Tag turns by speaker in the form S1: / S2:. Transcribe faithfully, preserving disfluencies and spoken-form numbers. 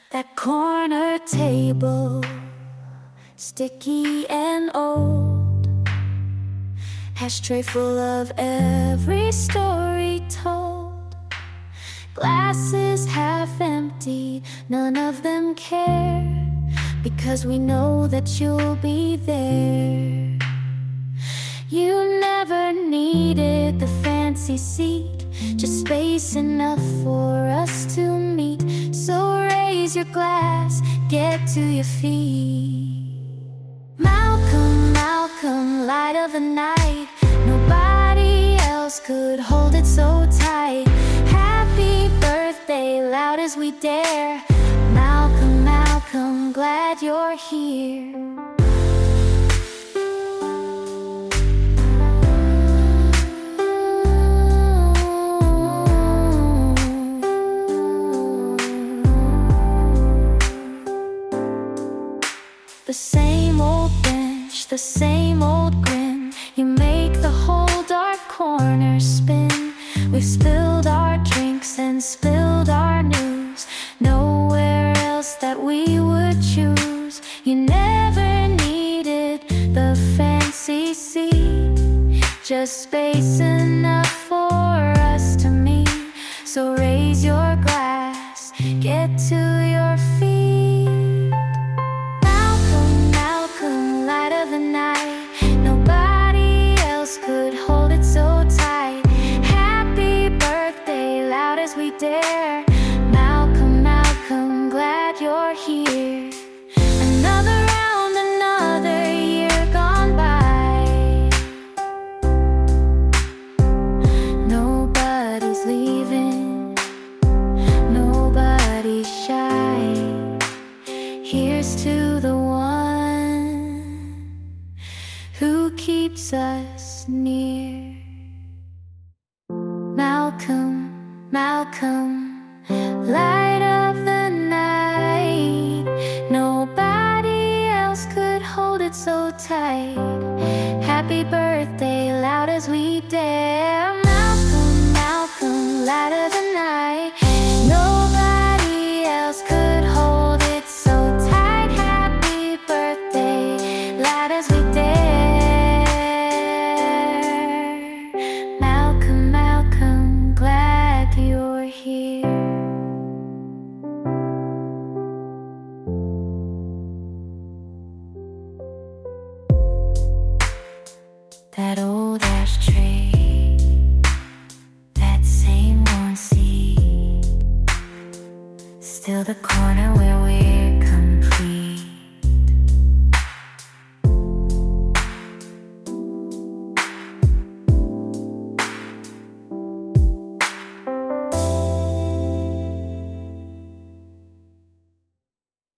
S1: That corner table, sticky and old, ashtray full of every story told. Glasses half empty, none of them care, because we know that you'll be there. You never needed the fancy seat, just space enough for us to meet. So raise your glass, get to your feet. Malcolm, Malcolm, light of the night, nobody else could hold it so tight. Happy birthday, loud as we dare. Malcolm, Malcolm, glad you're here. The same old bench, the same old grin, you make the whole dark corner spin. We've spilled our drinks and spilled our news, nowhere else that we would choose. You never needed the fancy seat, just space enough for us to meet. So raise your glass, get to your feet. Light of the night, nobody else could hold it so tight. Happy birthday, loud as we dare. Malcolm, Malcolm, glad you're here. Another round, another year gone by. Nobody's leaving, nobody's shy. Here's to the one who keeps us near. Malcolm, Malcolm, light of the night, nobody else could hold it so tight. Happy birthday, loud as we dare. Malcolm, Malcolm, light of the night, nobody else could hold it so tight. Happy birthday, loud as we dare. That old ashtray, that same worn seat, still the corner where we're complete.